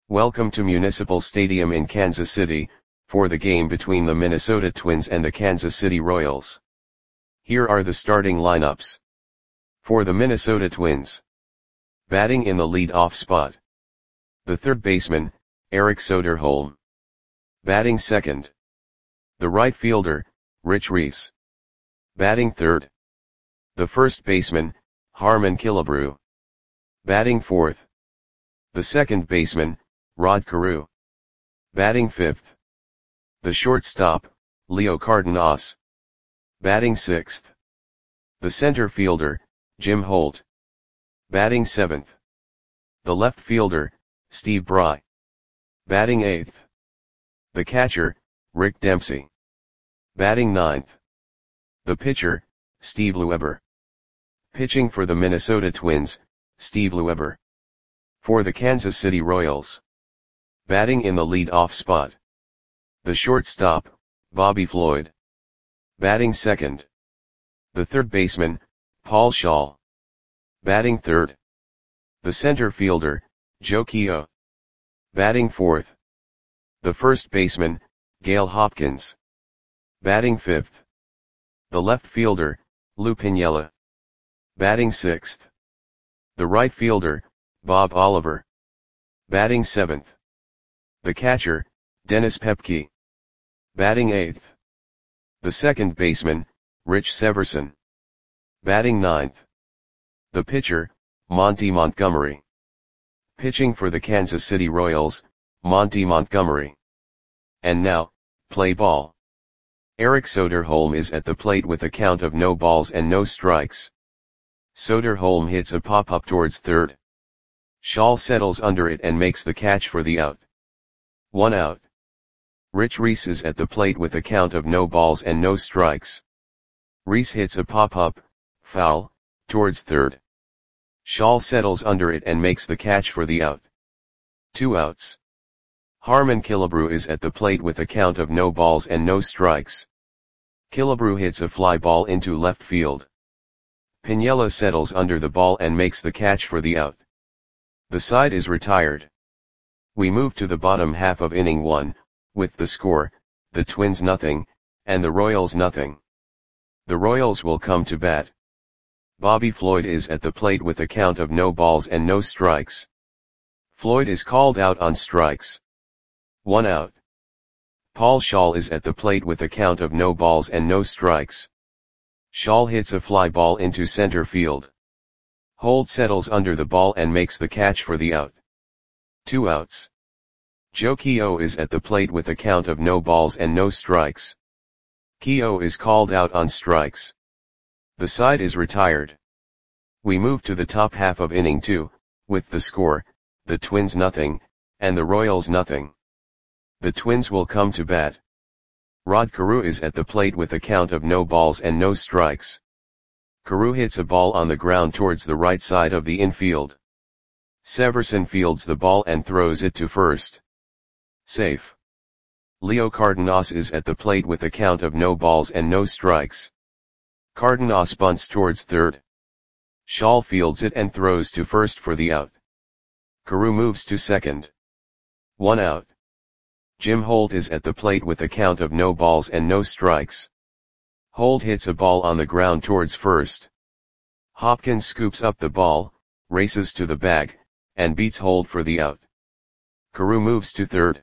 Welcome to Municipal Stadium in Kansas City, for the game between the Minnesota Twins and the Kansas City Royals. Here are the starting lineups. For the Minnesota Twins. Batting in the lead-off spot. The third baseman, Eric Soderholm. Batting second. The right fielder, Rich Reese. Batting third. The first baseman, Harmon Killebrew. Batting fourth. The second baseman, Rod Carew. Batting fifth. The shortstop, Leo Cardenas. Batting sixth. The center fielder, Jim Holt. Batting seventh. The left fielder, Steve Bry. Batting eighth. The catcher, Rick Dempsey. Batting ninth. The pitcher, Steve Loeber. Pitching for the Minnesota Twins, Steve Loeber. For the Kansas City Royals. Batting in the lead-off spot. The shortstop, Bobby Floyd. Batting second. The third baseman, Paul Schaal. Batting third. The center fielder, Joe Keough. Batting fourth. The first baseman, Gail Hopkins. Batting fifth. The left fielder, Lou Piniella. Batting sixth. The right fielder, Bob Oliver. Batting seventh. The catcher, Dennis Pepke. Batting eighth. The second baseman, Rich Severson. Batting ninth. The pitcher, Monty Montgomery. Pitching for the Kansas City Royals, Monty Montgomery. And now, play ball. Eric Soderholm is at the plate with a count of no balls and no strikes. Soderholm hits a pop-up towards third. Schaal settles under it and makes the catch for the out. 1 out. Rich Reese is at the plate with a count of no balls and no strikes. Reese hits a pop-up, foul, towards third. Schaal settles under it and makes the catch for the out. 2 outs. Harmon Killebrew is at the plate with a count of no balls and no strikes. Killebrew hits a fly ball into left field. Piniella settles under the ball and makes the catch for the out. The side is retired. We move to the bottom half of inning 1, with the score, the Twins nothing, and the Royals nothing. The Royals will come to bat. Bobby Floyd is at the plate with a count of no balls and no strikes. Floyd is called out on strikes. 1 out. Paul Schaal is at the plate with a count of no balls and no strikes. Schaal hits a fly ball into center field. Holt settles under the ball and makes the catch for the out. 2 outs. Joe Keough is at the plate with a count of no balls and no strikes. Keough is called out on strikes. The side is retired. We move to the top half of inning 2, with the score, the Twins nothing, and the Royals nothing. The Twins will come to bat. Rod Carew is at the plate with a count of no balls and no strikes. Carew hits a ball on the ground towards the right side of the infield. Severson fields the ball and throws it to first. Safe. Leo Cardenas is at the plate with a count of no balls and no strikes. Cardenas bunts towards third. Schaal fields it and throws to first for the out. Carew moves to second. 1 out. Jim Holt is at the plate with a count of no balls and no strikes. Holt hits a ball on the ground towards first. Hopkins scoops up the ball, races to the bag, and beats Holt for the out. Carew moves to third.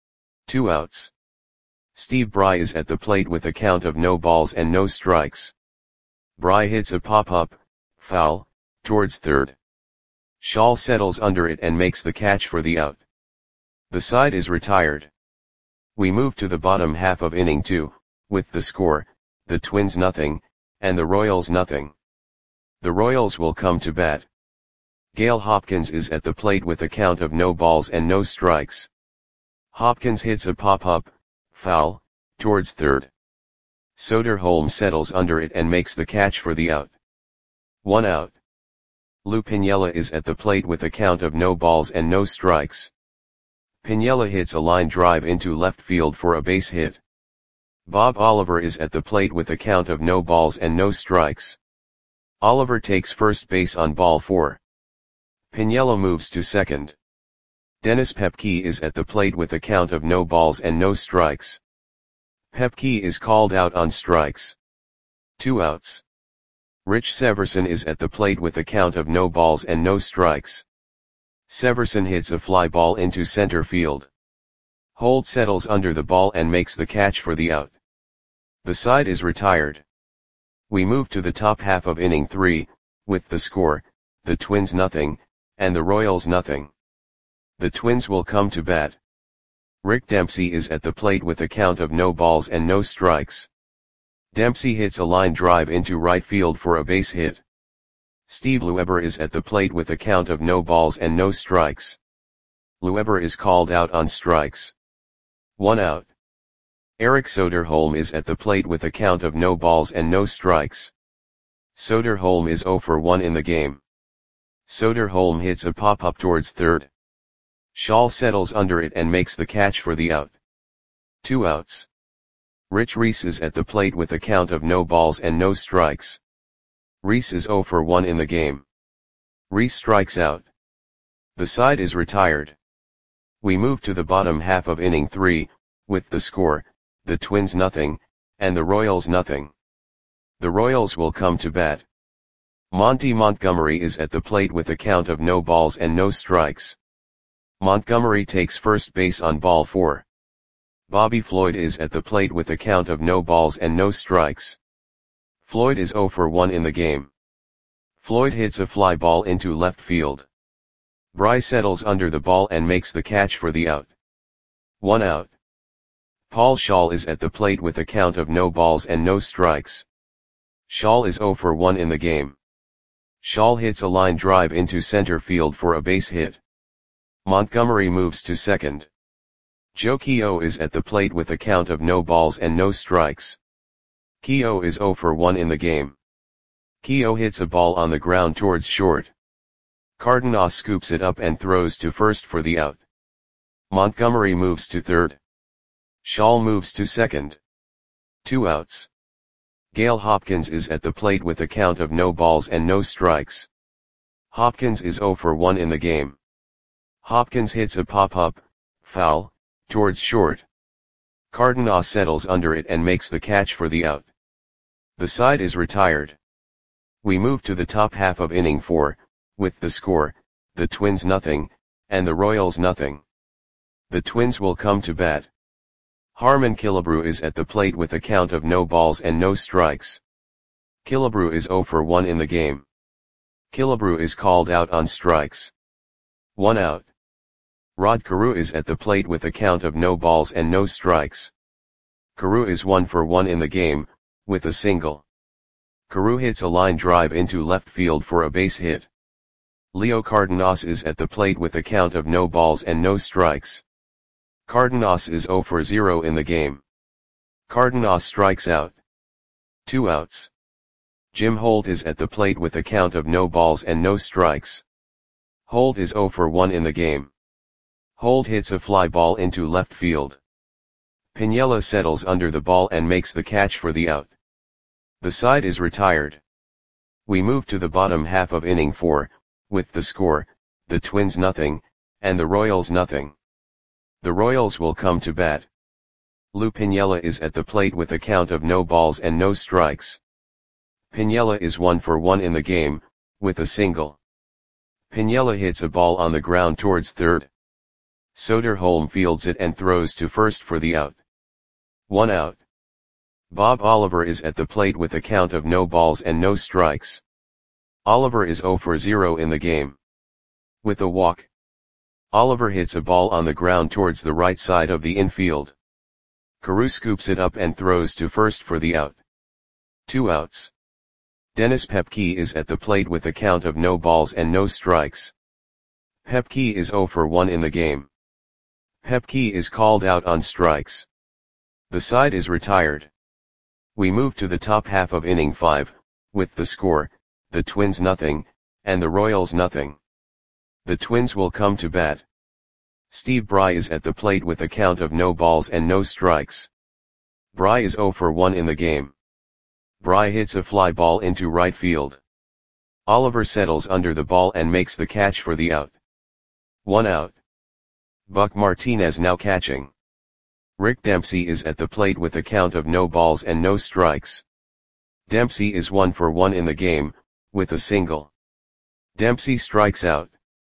2 outs. Steve Bry is at the plate with a count of no balls and no strikes. Bry hits a pop-up, foul, towards third. Schaal settles under it and makes the catch for the out. The side is retired. We move to the bottom half of inning 2, with the score, the Twins nothing, and the Royals nothing. The Royals will come to bat. Gail Hopkins is at the plate with a count of no balls and no strikes. Hopkins hits a pop-up, foul, towards third. Soderholm settles under it and makes the catch for the out. 1 out. Lou Piniella is at the plate with a count of no balls and no strikes. Piniella hits a line drive into left field for a base hit. Bob Oliver is at the plate with a count of no balls and no strikes. Oliver takes first base on ball 4. Piniella moves to second. Dennis Pepke is at the plate with a count of no balls and no strikes. Pepke is called out on strikes. 2 outs. Rich Severson is at the plate with a count of no balls and no strikes. Severson hits a fly ball into center field. Holt settles under the ball and makes the catch for the out. The side is retired. We move to the top half of inning 3, with the score, the Twins nothing, and the Royals nothing. The Twins will come to bat. Rick Dempsey is at the plate with a count of no balls and no strikes. Dempsey hits a line drive into right field for a base hit. Steve Lueber is at the plate with a count of no balls and no strikes. Lueber is called out on strikes. 1 out. Eric Soderholm is at the plate with a count of no balls and no strikes. Soderholm is 0 for 1 in the game. Soderholm hits a pop-up towards third. Schall settles under it and makes the catch for the out. 2 outs. Rich Reese is at the plate with a count of no balls and no strikes. Reese is 0 for 1 in the game. Reese strikes out. The side is retired. We move to the bottom half of inning 3, with the score, the Twins nothing, and the Royals nothing. The Royals will come to bat. Monty Montgomery is at the plate with a count of no balls and no strikes. Montgomery takes first base on ball 4. Bobby Floyd is at the plate with a count of no balls and no strikes. Floyd is 0 for 1 in the game. Floyd hits a fly ball into left field. Bry settles under the ball and makes the catch for the out. 1 out. Paul Schall is at the plate with a count of no balls and no strikes. Schall is 0 for 1 in the game. Schall hits a line drive into center field for a base hit. Montgomery moves to second. Joe Keough is at the plate with a count of no balls and no strikes. Keough is 0 for 1 in the game. Keough hits a ball on the ground towards short. Cardenas scoops it up and throws to first for the out. Montgomery moves to third. Schall moves to second. 2 outs. Gale Hopkins is at the plate with a count of no balls and no strikes. Hopkins is 0 for 1 in the game. Hopkins hits a pop-up, foul, towards short. Cardenas settles under it and makes the catch for the out. The side is retired. We move to the top half of inning 4, with the score, the Twins nothing, and the Royals nothing. The Twins will come to bat. Harmon Killebrew is at the plate with a count of no balls and no strikes. Killebrew is 0 for 1 in the game. Killebrew is called out on strikes. 1 out. Rod Carew is at the plate with a count of no balls and no strikes. Carew is 1 for 1 in the game, with a single. Carew hits a line drive into left field for a base hit. Leo Cardenas is at the plate with a count of no balls and no strikes. Cardenas is 0 for 0 in the game. Cardenas strikes out. 2 outs. Jim Holt is at the plate with a count of no balls and no strikes. Holt is 0 for 1 in the game. Holt hits a fly ball into left field. Piniella settles under the ball and makes the catch for the out. The side is retired. We move to the bottom half of inning 4, with the score, the Twins nothing, and the Royals nothing. The Royals will come to bat. Lou Piniella is at the plate with a count of no balls and no strikes. Piniella is 1 for 1 in the game, with a single. Piniella hits a ball on the ground towards third. Soderholm fields it and throws to first for the out. 1 out. Bob Oliver is at the plate with a count of no balls and no strikes. Oliver is 0 for 0 in the game. With a walk. Oliver hits a ball on the ground towards the right side of the infield. Carew scoops it up and throws to first for the out. 2 outs. Dennis Pepke is at the plate with a count of no balls and no strikes. Pepke is 0 for 1 in the game. Pepke is called out on strikes. The side is retired. We move to the top half of inning 5, with the score, the Twins nothing, and the Royals nothing. The Twins will come to bat. Steve Bry is at the plate with a count of no balls and no strikes. Bry is 0 for 1 in the game. Bry hits a fly ball into right field. Oliver settles under the ball and makes the catch for the out. 1 out. Buck Martinez now catching. Rick Dempsey is at the plate with a count of no balls and no strikes. Dempsey is 1 for 1 in the game, with a single. Dempsey strikes out.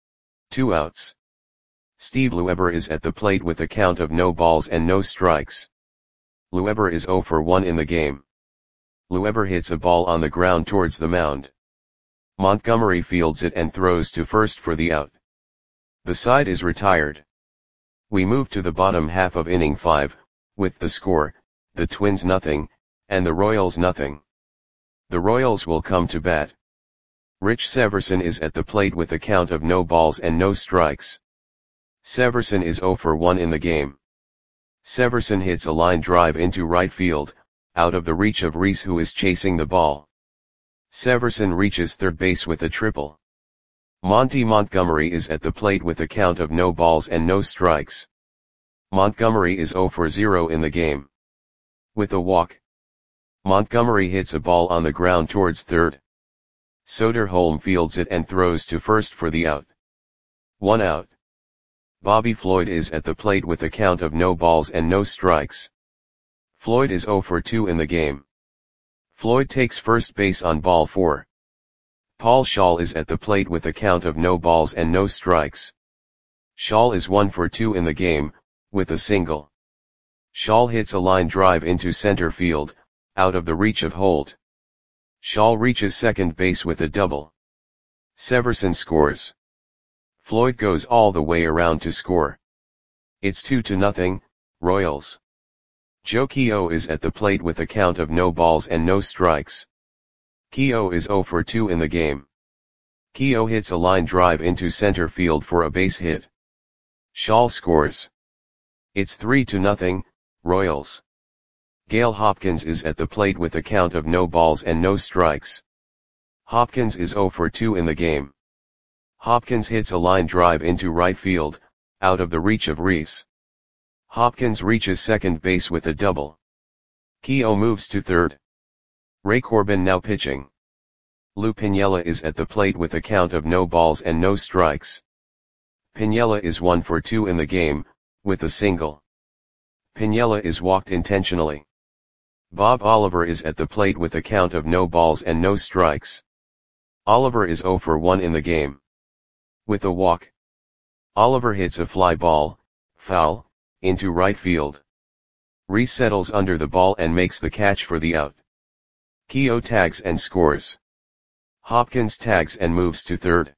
2 outs. Steve Lueber is at the plate with a count of no balls and no strikes. Lueber is 0 for 1 in the game. Lueber hits a ball on the ground towards the mound. Montgomery fields it and throws to first for the out. The side is retired. We move to the bottom half of inning 5, with the score, the Twins nothing, and the Royals nothing. The Royals will come to bat. Rich Severson is at the plate with a count of no balls and no strikes. Severson is 0 for 1 in the game. Severson hits a line drive into right field, out of the reach of Reese, who is chasing the ball. Severson reaches third base with a triple. Monty Montgomery is at the plate with a count of no balls and no strikes. Montgomery is 0 for 0 in the game. With a walk, Montgomery hits a ball on the ground towards third. Soderholm fields it and throws to first for the out. 1 out. Bobby Floyd is at the plate with a count of no balls and no strikes. Floyd is 0 for 2 in the game. Floyd takes first base on ball 4. Paul Schaal is at the plate with a count of no balls and no strikes. Schaal is 1 for 2 in the game, with a single. Schaal hits a line drive into center field, out of the reach of Holt. Schaal reaches second base with a double. Severson scores. Floyd goes all the way around to score. It's 2-0, Royals. Joe Keough is at the plate with a count of no balls and no strikes. Keough is 0 for 2 in the game. Keough hits a line drive into center field for a base hit. Schaal scores. It's 3-0, Royals. Gale Hopkins is at the plate with a count of no balls and no strikes. Hopkins is 0 for 2 in the game. Hopkins hits a line drive into right field, out of the reach of Reese. Hopkins reaches second base with a double. Keough moves to third. Ray Corbin now pitching. Lou Piniella is at the plate with a count of no balls and no strikes. Piniella is 1 for 2 in the game, with a single. Piniella is walked intentionally. Bob Oliver is at the plate with a count of no balls and no strikes. Oliver is 0 for 1 in the game. With a walk, Oliver hits a fly ball, foul, into right field. Reese settles under the ball and makes the catch for the out. Keough tags and scores. Hopkins tags and moves to third.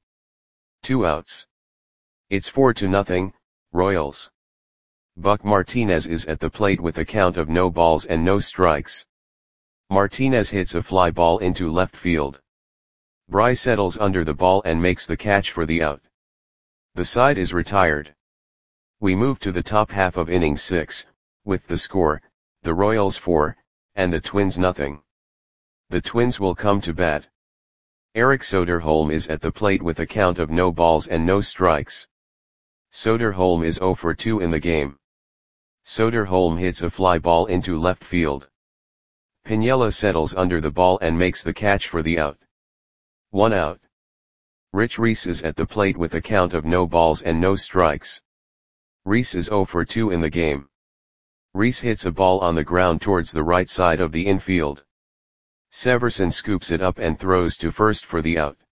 2 outs. It's 4-0, Royals. Buck Martinez is at the plate with a count of no balls and no strikes. Martinez hits a fly ball into left field. Bry settles under the ball and makes the catch for the out. The side is retired. We move to the top half of inning 6, with the score, the Royals 4, and the Twins nothing. The Twins will come to bat. Eric Soderholm is at the plate with a count of no balls and no strikes. Soderholm is 0 for 2 in the game. Soderholm hits a fly ball into left field. Piniella settles under the ball and makes the catch for the out. 1 out. Rich Reese is at the plate with a count of no balls and no strikes. Reese is 0 for 2 in the game. Reese hits a ball on the ground towards the right side of the infield. Severson scoops it up and throws to first for the out.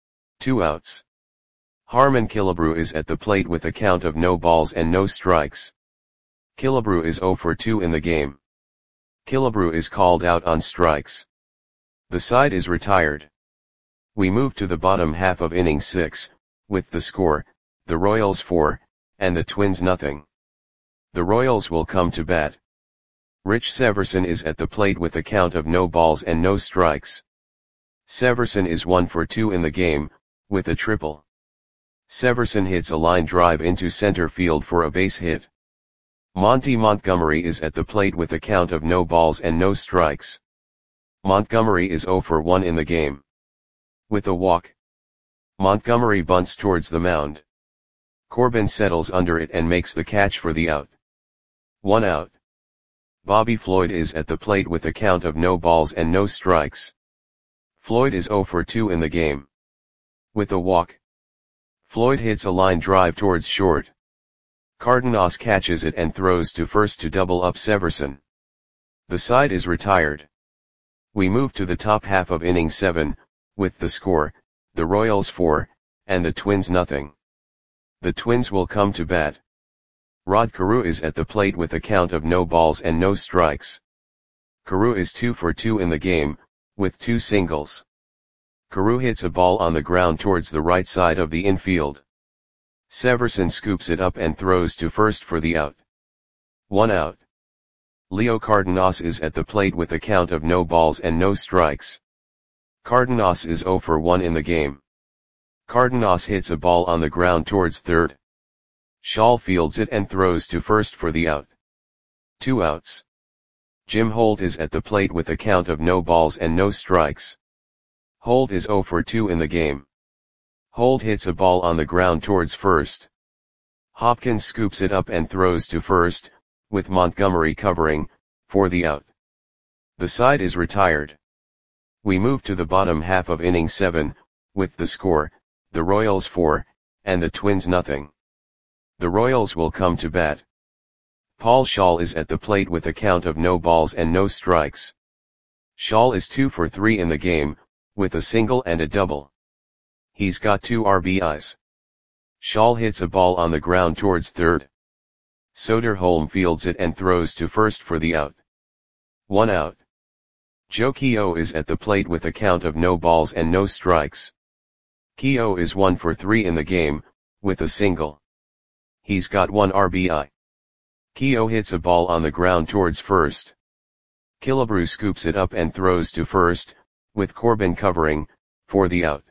2 outs. Harmon Killebrew is at the plate with a count of no balls and no strikes. Killebrew is 0 for 2 in the game. Killebrew is called out on strikes. The side is retired. We move to the bottom half of inning 6, with the score, the Royals 4, and the Twins nothing. The Royals will come to bat. Rich Severson is at the plate with a count of no balls and no strikes. Severson is 1 for 2 in the game, with a triple. Severson hits a line drive into center field for a base hit. Monty Montgomery is at the plate with a count of no balls and no strikes. Montgomery is 0 for 1 in the game. With a walk, Montgomery bunts towards the mound. Corbin settles under it and makes the catch for the out. 1 out. Bobby Floyd is at the plate with a count of no balls and no strikes. Floyd is 0 for 2 in the game. With a walk, Floyd hits a line drive towards short. Cardenas catches it and throws to first to double up Severson. The side is retired. We move to the top half of inning 7, with the score, the Royals 4, and the Twins nothing. The Twins will come to bat. Rod Carew is at the plate with a count of no balls and no strikes. Carew is 2 for 2 in the game, with 2 singles. Carew hits a ball on the ground towards the right side of the infield. Severson scoops it up and throws to first for the out. 1 out. Leo Cardenas is at the plate with a count of no balls and no strikes. Cardenas is 0 for 1 in the game. Cardenas hits a ball on the ground towards third. Shaw fields it and throws to first for the out. 2 outs. Jim Holt is at the plate with a count of no balls and no strikes. Holt is 0 for 2 in the game. Holt hits a ball on the ground towards first. Hopkins scoops it up and throws to first, with Montgomery covering, for the out. The side is retired. We move to the bottom half of inning 7, with the score, the Royals 4, and the Twins nothing. The Royals will come to bat. Paul Schaal is at the plate with a count of no balls and no strikes. Schaal is 2 for 3 in the game, with a single and a double. He's got 2 RBIs. Schaal hits a ball on the ground towards third. Soderholm fields it and throws to first for the out. 1 out. Joe Keough is at the plate with a count of no balls and no strikes. Keough is 1 for 3 in the game, with a single. He's got 1 RBI. Keough hits a ball on the ground towards first. Killebrew scoops it up and throws to first, with Corbin covering, for the out.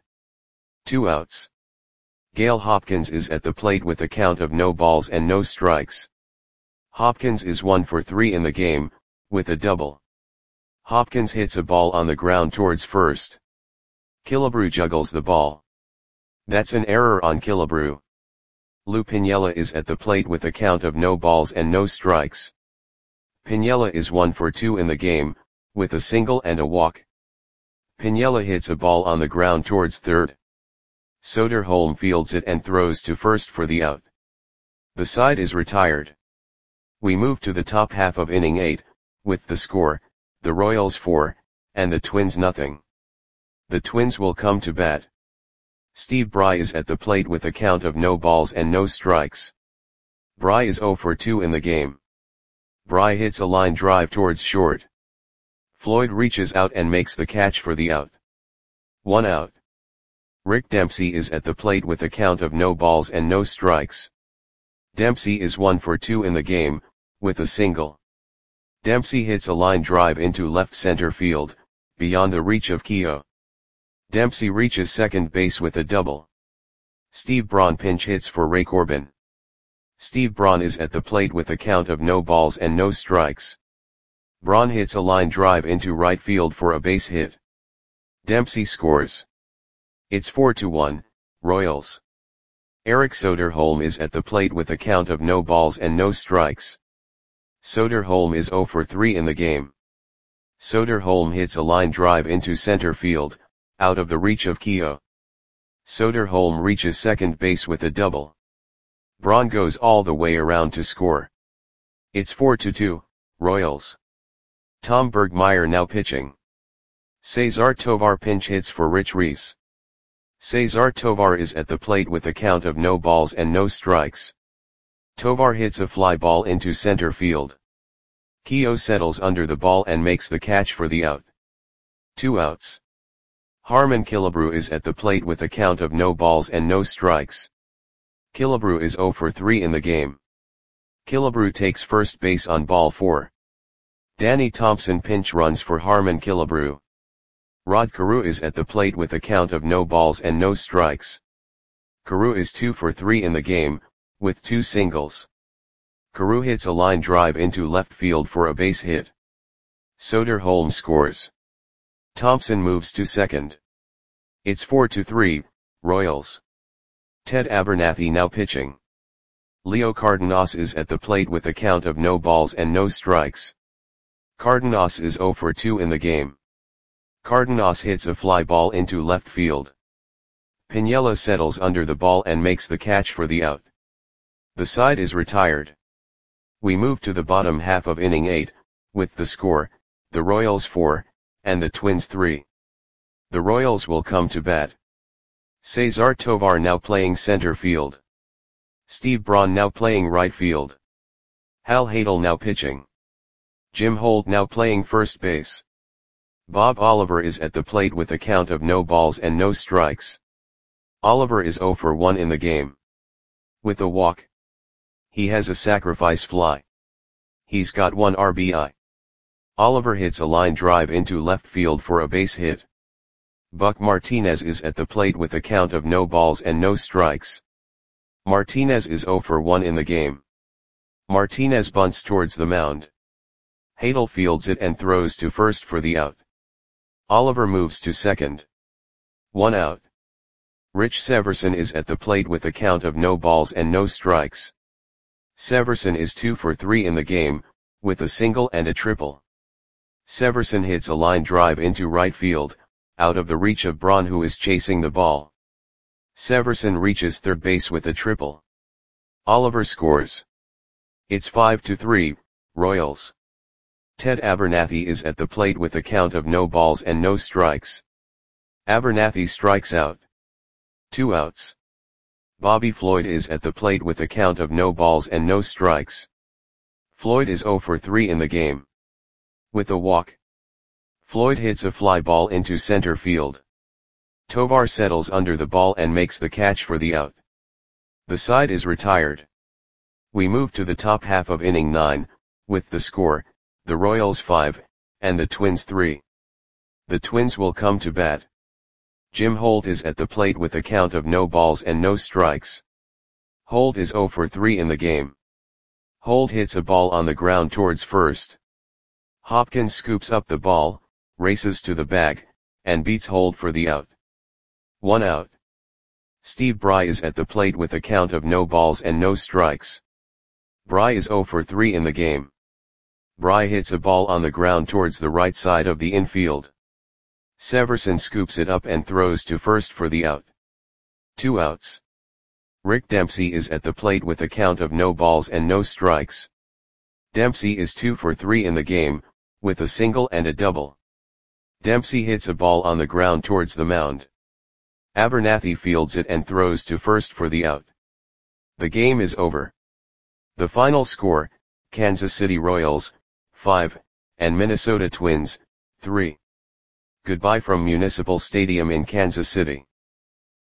2 outs. Gale Hopkins is at the plate with a count of no balls and no strikes. Hopkins is 1 for 3 in the game, with a double. Hopkins hits a ball on the ground towards first. Killebrew juggles the ball. That's an error on Killebrew. Lou Piniella is at the plate with a count of no balls and no strikes. Piniella is 1 for 2 in the game, with a single and a walk. Piniella hits a ball on the ground towards third. Soderholm fields it and throws to first for the out. The side is retired. We move to the top half of inning 8, with the score, the Royals 4, and the Twins nothing. The Twins will come to bat. Steve Bry is at the plate with a count of no balls and no strikes. Bry is 0 for 2 in the game. Bry hits a line drive towards short. Floyd reaches out and makes the catch for the out. 1 out. Rick Dempsey is at the plate with a count of no balls and no strikes. Dempsey is 1 for 2 in the game, with a single. Dempsey hits a line drive into left center field, beyond the reach of Keough. Dempsey reaches second base with a double. Steve Braun pinch hits for Ray Corbin. Steve Braun is at the plate with a count of no balls and no strikes. Braun hits a line drive into right field for a base hit. Dempsey scores. It's 4-1, Royals. Eric Soderholm is at the plate with a count of no balls and no strikes. Soderholm is 0 for 3 in the game. Soderholm hits a line drive into center field, out of the reach of Keough. Soderholm reaches second base with a double. Braun goes all the way around to score. It's 4-2, Royals. Tom Bergmeyer now pitching. Cesar Tovar pinch hits for Rich Reese. Cesar Tovar is at the plate with a count of no balls and no strikes. Tovar hits a fly ball into center field. Keough settles under the ball and makes the catch for the out. 2 outs. Harmon Killebrew is at the plate with a count of no balls and no strikes. Killebrew is 0 for 3 in the game. Killebrew takes first base on ball 4. Danny Thompson pinch runs for Harmon Killebrew. Rod Carew is at the plate with a count of no balls and no strikes. Carew is 2 for 3 in the game, with 2 singles. Carew hits a line drive into left field for a base hit. Soderholm scores. Thompson moves to second. It's 4-3, Royals. Ted Abernathy now pitching. Leo Cardenas is at the plate with a count of no balls and no strikes. Cardenas is 0 for 2 in the game. Cardenas hits a fly ball into left field. Piniella settles under the ball and makes the catch for the out. The side is retired. We move to the bottom half of inning 8, with the score, the Royals 4, and the Twins 3. The Royals will come to bat. Cesar Tovar now playing center field. Steve Braun now playing right field. Hal Hadel now pitching. Jim Holt now playing first base. Bob Oliver is at the plate with a count of no balls and no strikes. Oliver is 0 for 1 in the game. With a walk. He has a sacrifice fly. He's got 1 RBI. Oliver hits a line drive into left field for a base hit. Buck Martinez is at the plate with a count of no balls and no strikes. Martinez is 0 for 1 in the game. Martinez bunts towards the mound. Hadel fields it and throws to first for the out. Oliver moves to second. 1 out. Rich Severson is at the plate with a count of no balls and no strikes. Severson is 2 for 3 in the game, with a single and a triple. Severson hits a line drive into right field, out of the reach of Braun, who is chasing the ball. Severson reaches third base with a triple. Oliver scores. It's 5-3, Royals. Ted Abernathy is at the plate with a count of no balls and no strikes. Abernathy strikes out. 2 outs. Bobby Floyd is at the plate with a count of no balls and no strikes. Floyd is 0 for 3 in the game. With a walk. Floyd hits a fly ball into center field. Tovar settles under the ball and makes the catch for the out. The side is retired. We move to the top half of inning 9, with the score, the Royals 5, and the Twins 3. The Twins will come to bat. Jim Holt is at the plate with a count of no balls and no strikes. Holt is 0 for 3 in the game. Holt hits a ball on the ground towards first. Hopkins scoops up the ball, races to the bag, and beats Holt for the out. 1 out. Steve Bry is at the plate with a count of no balls and no strikes. Bry is 0 for 3 in the game. Bry hits a ball on the ground towards the right side of the infield. Severson scoops it up and throws to first for the out. 2 outs. Rick Dempsey is at the plate with a count of no balls and no strikes. Dempsey is 2 for 3 in the game, with a single and a double. Dempsey hits a ball on the ground towards the mound. Abernathy fields it and throws to first for the out. The game is over. The final score, Kansas City Royals, 5, and Minnesota Twins, 3. Goodbye from Municipal Stadium in Kansas City.